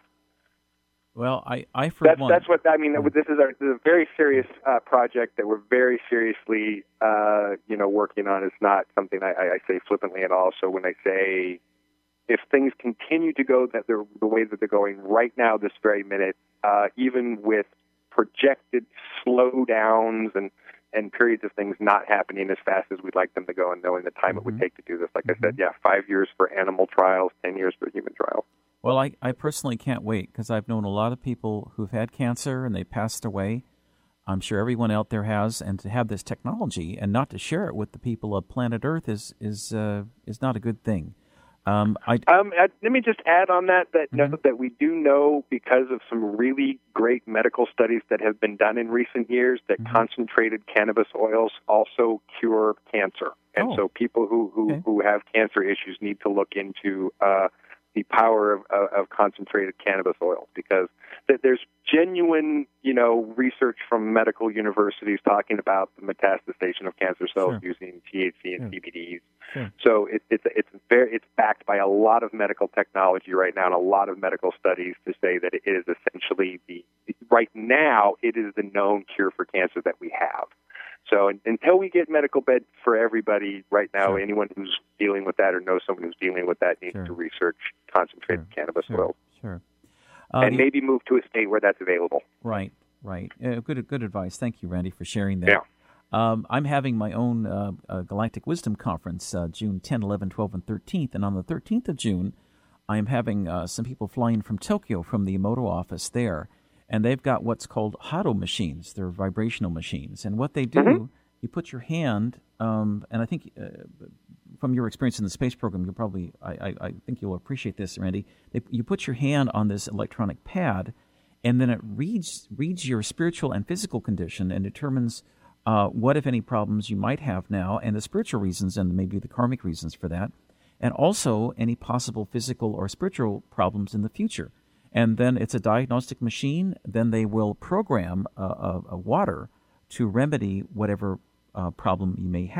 Well, I, I for that's, one... That's what, I mean, this is, our, this is a very serious uh, project that we're very seriously, uh, you know, working on. It's not something I, I say flippantly at all. So when I say, if things continue to go that they're, the way that they're going right now, this very minute, uh, even with projected slowdowns and and periods of things not happening as fast as we'd like them to go, and knowing the time mm-hmm. it would take to do this. Like mm-hmm. I said, yeah, five years for animal trials, ten years for human trials. Well, I, I personally can't wait, because I've known a lot of people who've had cancer and they passed away. I'm sure everyone out there has, and to have this technology and not to share it with the people of planet Earth is is uh, is not a good thing. Um, I, um, let me just add on that that, mm-hmm. know, that we do know, because of some really great medical studies that have been done in recent years, that mm-hmm. concentrated cannabis oils also cure cancer. And oh. so people who, who, okay. who have cancer issues need to look into uh, the power of, of, of concentrated cannabis oils, because th- there's genuine, you know, research from medical universities talking about the metastasization of cancer cells sure. using T H C and sure. C B Ds. Sure. So it, it's it's very it's backed by a lot of medical technology right now and a lot of medical studies to say that it is essentially the right now it is the known cure for cancer that we have. So until we get medical beds for everybody right now, sure. anyone who's dealing with that or knows someone who's dealing with that needs sure. to research concentrated sure. cannabis sure. oils. Sure. Uh, and the, maybe move to a state where that's available. Right, right. Uh, good good advice. Thank you, Randy, for sharing that. Yeah. Um, I'm having my own uh, uh, Galactic Wisdom Conference uh, June tenth, eleventh, twelfth, and thirteenth. And on the thirteenth of June, I am having uh, some people flying from Tokyo from the Emoto office there. And they've got what's called Hado machines. They're vibrational machines. And what they do, mm-hmm. you put your hand, um, and I think uh, from your experience in the space program, you'll probably, I, I, I think you'll appreciate this, Randy. They, you put your hand on this electronic pad, and then it reads reads your spiritual and physical condition and determines uh, what, if any, problems you might have now, and the spiritual reasons and maybe the karmic reasons for that, and also any possible physical or spiritual problems in the future. And then it's a diagnostic machine. Then they will program a, a, a water to remedy whatever uh, problem you may have.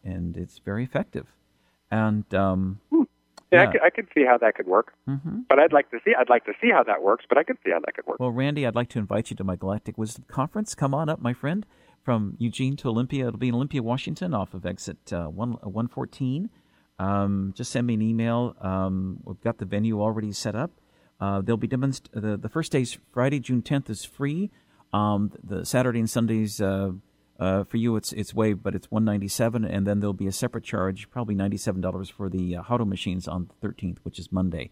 and it's very effective. And um, hmm. yeah, yeah. I, could, I could see how that could work. Mm-hmm. But I'd like to see I'd like to see how that works. But I could see how that could work. Well, Randy, I'd like to invite you to my Galactic Wisdom Conference. Come on up, my friend, from Eugene to Olympia. It'll be in Olympia, Washington, off of exit uh, one one fourteen. Um, just send me an email. Um, we've got the venue already set up. Uh, there'll be demonst- the the first day's Friday, June tenth, is free. Um, the Saturday and Sundays uh, uh, for you it's it's waived, but it's one ninety-seven, and then there'll be a separate charge, probably ninety-seven dollars for the uh, Hado machines on the thirteenth, which is Monday.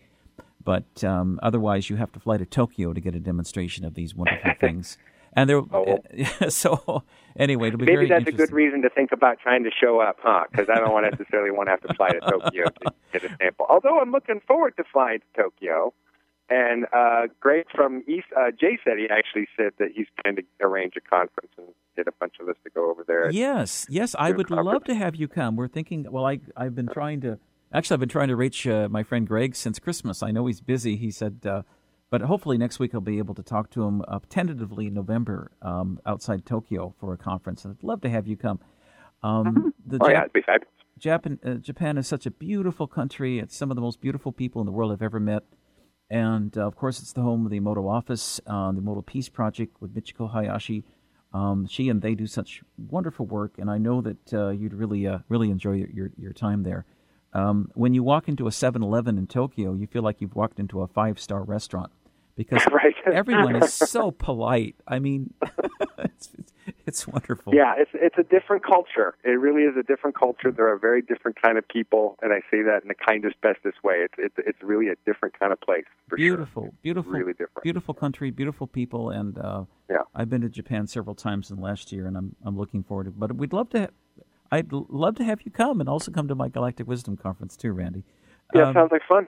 But um, otherwise, you have to fly to Tokyo to get a demonstration of these wonderful things. And there, oh. uh, so anyway, it'll be maybe very that's a interesting. good reason to think about trying to show up, huh? Because I don't want necessarily want to have to fly to Tokyo to get a sample. Although I'm looking forward to flying to Tokyo. And uh, Greg from East, uh, Jay said he actually said that he's trying to arrange a conference and get a bunch of us to go over there. Yes, yes, I would conference. love to have you come. We're thinking. Well, I I've been trying to. Actually, I've been trying to reach uh, my friend Greg since Christmas. I know he's busy. He said, uh, but hopefully next week I'll be able to talk to him uh, tentatively in November um, outside Tokyo for a conference. And I'd love to have you come. Um, mm-hmm. the oh, Jap- yeah, it'd be fabulous. Japan, uh, Japan is such a beautiful country. It's some of the most beautiful people in the world I've ever met. And, uh, of course, it's the home of the Emoto Office, uh, the Emoto Peace Project with Michiko Hayashi. Um, she and they do such wonderful work, and I know that uh, you'd really uh, really enjoy your, your, your time there. Um, when you walk into a seven eleven in Tokyo, you feel like you've walked into a five-star restaurant because right. everyone is so polite. I mean, it's, it's, it's wonderful. Yeah, it's it's a different culture. It really is a different culture. There are very different kind of people, and I say that in the kindest, bestest way. It's it's, it's really a different kind of place, for beautiful, sure. Beautiful, really different. Beautiful country, beautiful people, and uh, yeah. I've been to Japan several times in the last year, and I'm I'm looking forward to it. But we'd love to. Ha- I'd love to have you come and also come to my Galactic Wisdom Conference too, Randy. Yeah, um, sounds like fun.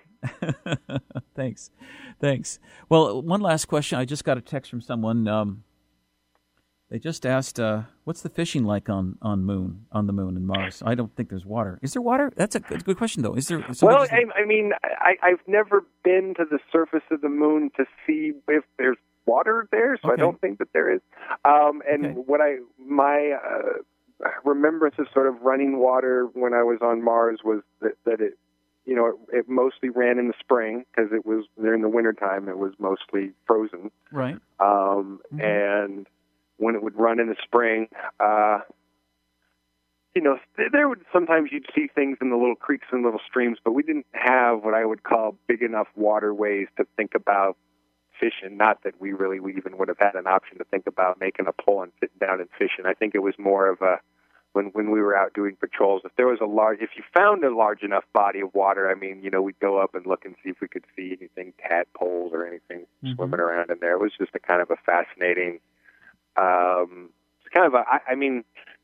Thanks. Thanks. Well, one last question. I just got a text from someone. Um, they just asked, uh, what's the fishing like on, on moon, on the moon and Mars? I don't think there's water. Is there water? That's a good, good question, though. Is there? Well, just... I, I mean, I, I've never been to the surface of the moon to see if there's water there, so okay. I don't think that there is. Um, and okay. what I, my... Uh, remembrance of sort of running water when I was on Mars was that, that it, you know, it, it mostly ran in the spring because it was during the wintertime. It was mostly frozen. Right. Um, mm-hmm. And when it would run in the spring, uh, you know, there would sometimes you'd see things in the little creeks and little streams, but we didn't have what I would call big enough waterways to think about fishing. Not that we really we even would have had an option to think about making a pole and sitting down and fishing. I think it was more of a when when we were out doing patrols. If there was a large, if you found a large enough body of water, I mean, you know, we'd go up and look and see if we could see anything, tadpoles or anything mm-hmm. swimming around in there. It was just a kind of a fascinating. Um, it's kind of a. I, I mean.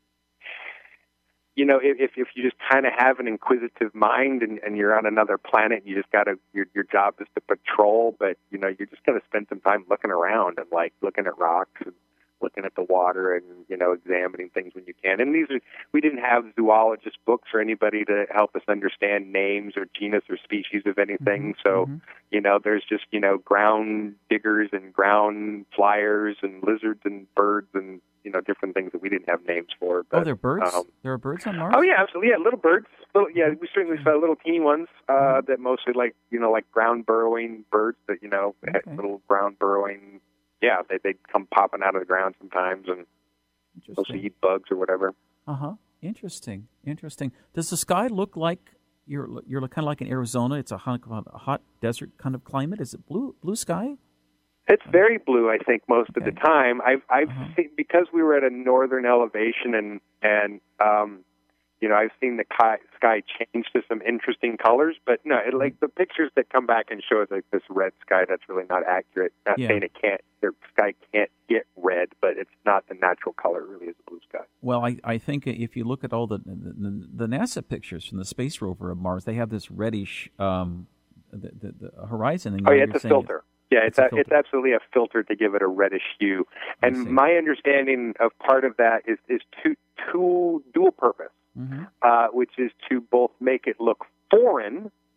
You know, if if you just kind of have an inquisitive mind and, and you're on another planet, you just got to your your job is to patrol, but you know you're just going to spend some time looking around and like looking at rocks and looking at the water and you know examining things when you can. And these are we didn't have zoologist books or anybody to help us understand names or genus or species of anything. Mm-hmm. So mm-hmm. you know there's just you know ground diggers and ground flyers and lizards and birds and. You know, different things that we didn't have names for. But, oh, there are birds? Um, there are birds on Mars? Oh, yeah, absolutely. Yeah, little birds. Little, yeah, we certainly saw little teeny ones uh, that mostly like, you know, like ground burrowing birds that, you know, okay. had little ground burrowing. Yeah, they, they'd come popping out of the ground sometimes and mostly eat bugs or whatever. Uh-huh. Interesting. Interesting. Does the sky look like you're you're kind of like in Arizona? It's a hot, a hot desert kind of climate. Is it blue blue sky? It's very blue, I think, most okay. of the time. I've I've uh-huh. seen because we were at a northern elevation, and and um, you know, I've seen the sky change to some interesting colors. But no, it, like the pictures that come back and show us like this red sky, that's really not accurate. Not yeah. saying it can't, the sky can't get red, but it's not the natural color. It really is a blue sky. Well, I, I think if you look at all the, the the NASA pictures from the space rover of Mars, they have this reddish um, the, the, the horizon. And oh yeah, it's a filter. It, Yeah, it's, it's, a, it's absolutely a filter to give it a reddish hue. And my understanding of part of that is, is two, two dual purpose, mm-hmm. uh, which is to both make it look foreign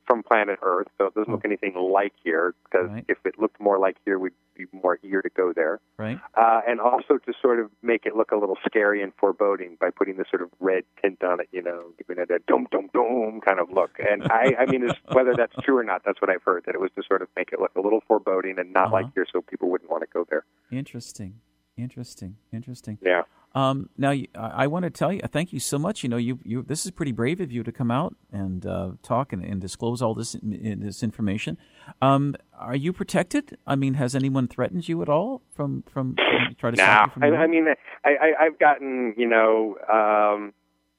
from planet Earth, so it doesn't Oh. look anything like here, because Right. if it looked more like here, we'd be more eager to go there. Right. Uh, and also to sort of make it look a little scary and foreboding by putting this sort of red tint on it, you know, giving it a dum dum dum kind of look. And I, I mean, it's, whether that's true or not, that's what I've heard, that it was to sort of make it look a little foreboding and not Uh-huh. like here, so people wouldn't want to go there. Interesting. Interesting. Interesting. Yeah. Um, now, you- I, I want to tell you, thank you so much. You know, you, you this is pretty brave of you to come out and uh, talk and, and disclose all this this information. Um, are you protected? I mean, has anyone threatened you at all from from, from try to No, stop you from I, your I work? mean, I, I, I've gotten, you know, um,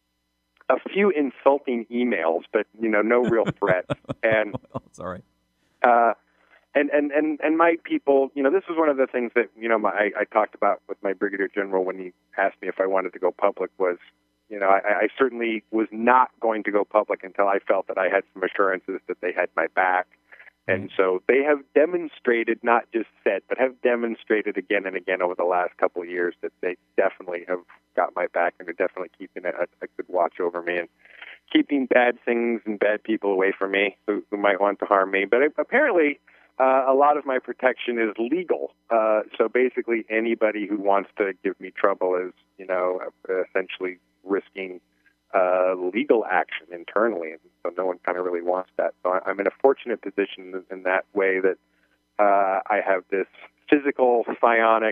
a few insulting emails, but, you know, no real threats. And Well, it's all right. uh, and, and, and, and my people, you know, this was one of the things that, you know, my, I, I talked about with my Brigadier General when he asked me if I wanted to go public was, you know, I, I certainly was not going to go public until I felt that I had some assurances that they had my back. And so they have demonstrated, not just said, but have demonstrated again and again over the last couple of years that they definitely have got my back and are definitely keeping a, a good watch over me and keeping bad things and bad people away from me who, who might want to harm me. But apparently, uh, a lot of my protection is legal. Uh, so basically, anybody who wants to give me trouble is, you know, essentially risking uh, legal action internally, and so no one kind of really wants that. So I, I'm in a fortunate position in that way that uh, I have this physical, psionic,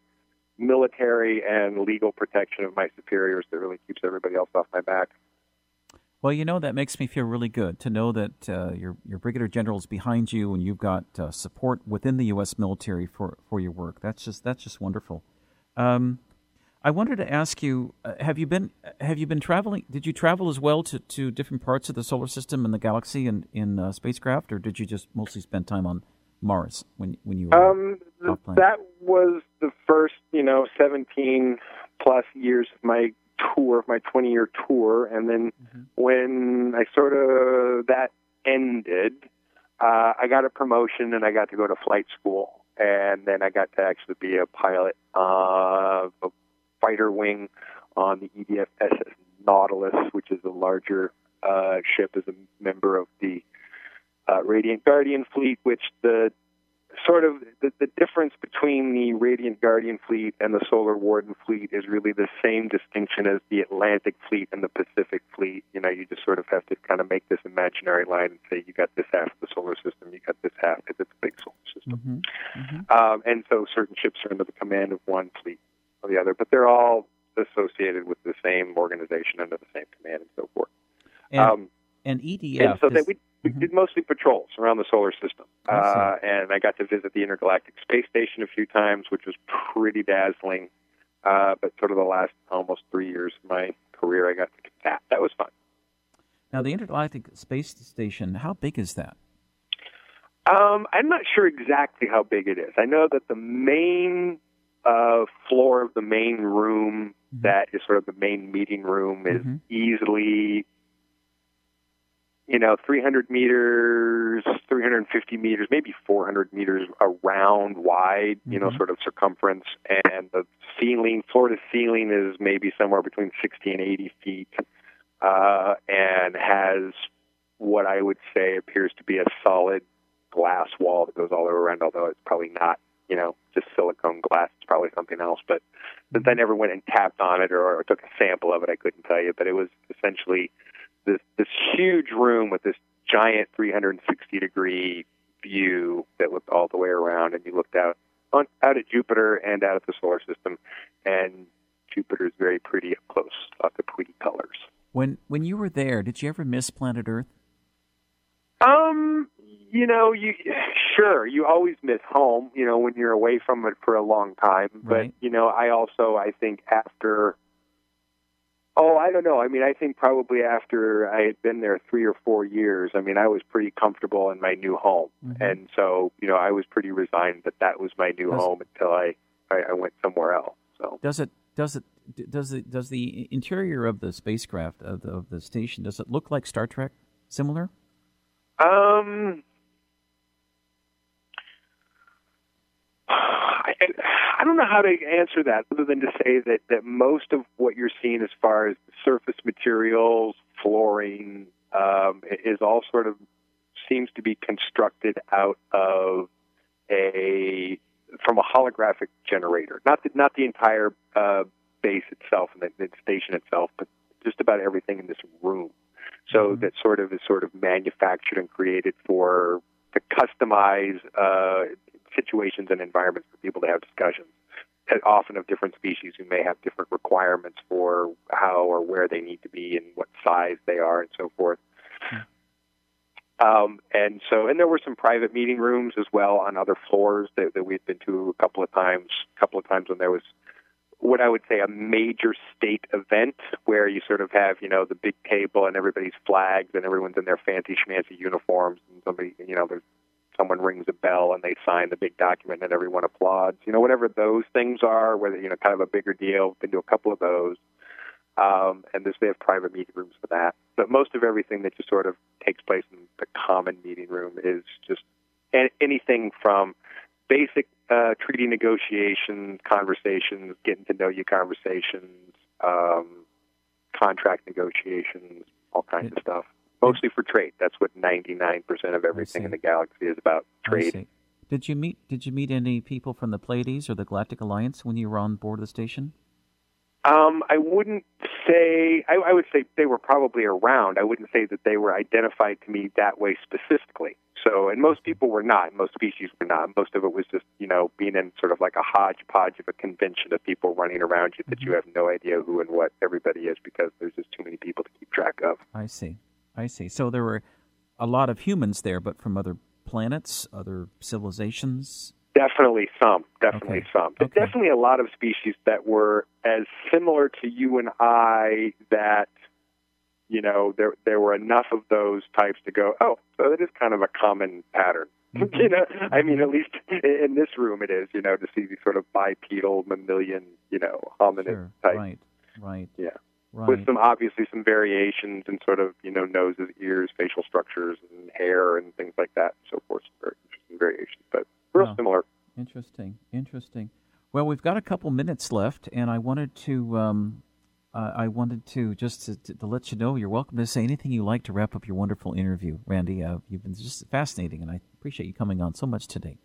military, and legal protection of my superiors that really keeps everybody else off my back. Well, you know, that makes me feel really good to know that uh, your your Brigadier General is behind you and you've got uh, support within the U S military for, for your work. That's just that's just wonderful. Um, I wanted to ask you: uh, Have you been have you been traveling? Did you travel as well to, to different parts of the solar system and the galaxy and in uh, spacecraft, or did you just mostly spend time on Mars when when you were Um, th- off planet? that was the first, you know, seventeen plus years of my tour, of my twenty year tour, and then Mm-hmm. when I sort of that ended, uh, I got a promotion and I got to go to flight school, and then I got to actually be a pilot of a fighter wing on the E D F S S Nautilus, which is a larger uh, ship, as a member of the uh, Radiant Guardian fleet, which the sort of the, the difference between the Radiant Guardian fleet and the Solar Warden fleet is really the same distinction as the Atlantic fleet and the Pacific fleet. You know, you just sort of have to kind of make this imaginary line and say, you got this half of the solar system, you got this half, because it's a big solar system. Mm-hmm. Mm-hmm. Um, and so certain ships are under the command of one fleet or the other, but they're all associated with the same organization under the same command and so forth. And, um, and E D F. and so is- then we, we Mhm. did mostly patrols around the solar system. I see. Uh, and I got to visit the Intergalactic Space Station a few times, which was pretty dazzling. Uh, but sort of the last almost three years of my career, I got to that. That was fun. Now, the Intergalactic Space Station, how big is that? Um, I'm not sure exactly how big it is. I know that the main uh, floor of the main room, Mhm. that is sort of the main meeting room, is Mhm. easily, you know, three hundred meters, three hundred fifty meters, maybe four hundred meters around wide, you know, Mhm. sort of circumference. And the ceiling, floor to ceiling, is maybe somewhere between sixty and eighty feet, uh, and has what I would say appears to be a solid glass wall that goes all the way around, although it's probably not, you know, just silicone glass. It's probably something else. But since I never went and tapped on it or, or took a sample of it, I couldn't tell you. But it was essentially this this huge room with this giant three hundred sixty degree view that looked all the way around, and you looked out on, out at Jupiter and out at the solar system, and Jupiter is very pretty up close, lots of pretty colors. When when you were there, did you ever miss planet Earth? Um, you know, you sure you always miss home, you know, when you're away from it for a long time. Right. But you know, I also I think after, oh, I don't know. I mean, I think probably after I had been there three or four years, I mean, I was pretty comfortable in my new home, Mhm. and so you know, I was pretty resigned that that was my new Does- home until I, I I went somewhere else. So. Does it does it does the does the interior of the spacecraft of the, of the station, does it look like Star Trek? Similar? Um, I, I don't know how to answer that other than to say that, that most of what you're seeing as far as surface materials, flooring, um, is all sort of seems to be constructed out of a from a holographic generator. Not the, not the entire uh, base itself and the, the station itself, but just about everything in this room. So mm-hmm. that sort of is sort of manufactured and created for to customize uh, situations and environments for people to have discussions, often of different species who may have different requirements for how or where they need to be and what size they are and so forth. Mm-hmm. Um, and so, and there were some private meeting rooms as well on other floors that, that we'd been to a couple of times, a couple of times when there was what I would say a major state event where you sort of have, you know, the big table and everybody's flags and everyone's in their fancy schmancy uniforms and somebody, you know, there's someone rings a bell and they sign the big document and everyone applauds. You know, whatever those things are, whether, you know, kind of a bigger deal, been to a couple of those. Um, and this, they have private meeting rooms for that. But most of everything that just sort of takes place in the common meeting room is just anything from basic uh, treaty negotiations, conversations, getting to know you conversations, um, contract negotiations, all kinds it, of stuff. Mostly for trade. That's what ninety-nine percent of everything in the galaxy is about, trade. Did you meet Did you meet any people from the Pleiades or the Galactic Alliance when you were on board the station? Um, I wouldn't say, I, I would say they were probably around. I wouldn't say that they were identified to me that way specifically. So, and most people were not, most species were not. Most of it was just, you know, being in sort of like a hodgepodge of a convention of people running around you that mm-hmm. you have no idea who and what everybody is because there's just too many people to keep track of. I see. I see. So there were a lot of humans there, but from other planets, other civilizations? Definitely some. Definitely okay. some. But okay. definitely a lot of species that were as similar to you and I that, you know, there there were enough of those types to go, oh, so it is kind of a common pattern. Mm-hmm. you know, I mean, at least in this room it is, you know, to see these sort of bipedal, mammalian, you know, hominid sure. type. Right, right. Yeah. Right. With some, obviously, some variations in sort of, you know, noses, ears, facial structures, and hair, and things like that, and so forth. Some very interesting variations, but real oh, similar. Interesting, interesting. Well, we've got a couple minutes left, and I wanted to, um, uh, I wanted to just to, to, to let you know you're welcome to say anything you like to wrap up your wonderful interview, Randy. Uh, you've been just fascinating, and I appreciate you coming on so much today.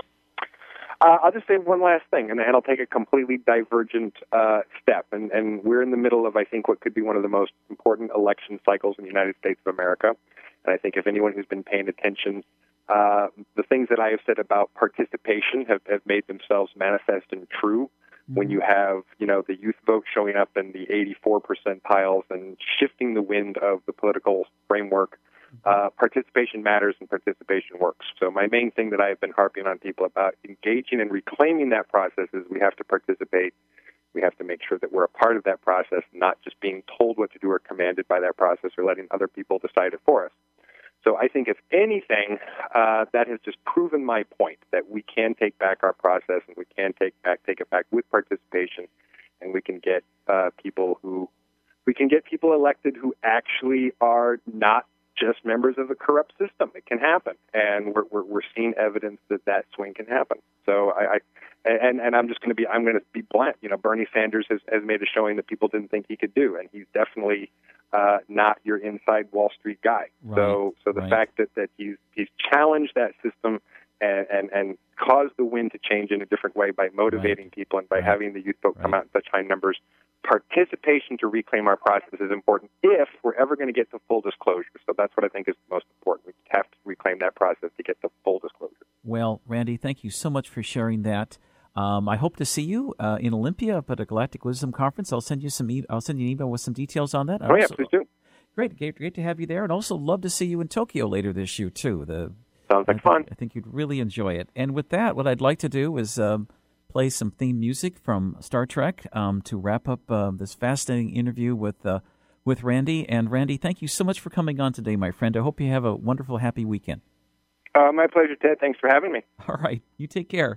Uh, I'll just say one last thing, and, and I'll take a completely divergent uh, step. And, and we're in the middle of, I think, what could be one of the most important election cycles in the United States of America. And I think if anyone who's been paying attention, uh, the things that I have said about participation have, have made themselves manifest and true. Mm-hmm. When you have, you know, the youth vote showing up in the eighty-four percentiles and shifting the wind of the political framework. Uh, participation matters and participation works. So my main thing that I have been harping on people about engaging and reclaiming that process is we have to participate. We have to make sure that we're a part of that process, not just being told what to do or commanded by that process or letting other people decide it for us. So I think, if anything, uh, that has just proven my point that we can take back our process and we can take back take it back with participation, and we can get uh, people who we can get people elected who actually are not just members of a corrupt system. It can happen, and we're we're, we're seeing evidence that that swing can happen. So I, I and and I'm just going to be I'm going to be blunt. You know, Bernie Sanders has, has made a showing that people didn't think he could do, and he's definitely uh, not your inside Wall Street guy. Right. So so the right. fact that, that he's he's challenged that system and, and and caused the wind to change in a different way by motivating right. people and by right. having the youth vote right. come out in such high numbers. Participation to reclaim our process is important if we're ever going to get to full disclosure. So that's what I think is most important. We have to reclaim that process to get to full disclosure. Well, Randy, thank you so much for sharing that. Um, I hope to see you uh, in Olympia up at a Galactic Wisdom Conference. I'll send you some. E- I'll send you an email with some details on that. Oh yeah, also, please do. Great, great, great to have you there, and also love to see you in Tokyo later this year too. The sounds like I fun. Think, I think you'd really enjoy it. And with that, what I'd like to do is um, play some theme music from Star Trek um, to wrap up uh, this fascinating interview with uh, with Randy. And Randy, thank you so much for coming on today, my friend. I hope you have a wonderful, happy weekend. Uh, my pleasure, Ted. Thanks for having me. All right, you take care.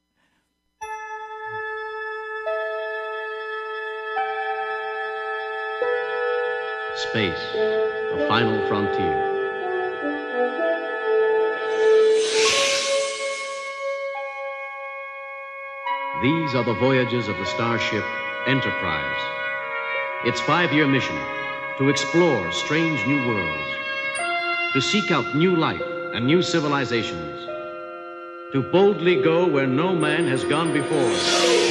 Space, the final frontier. These are the voyages of the starship Enterprise. Its five-year mission, to explore strange new worlds, to seek out new life and new civilizations, to boldly go where no man has gone before.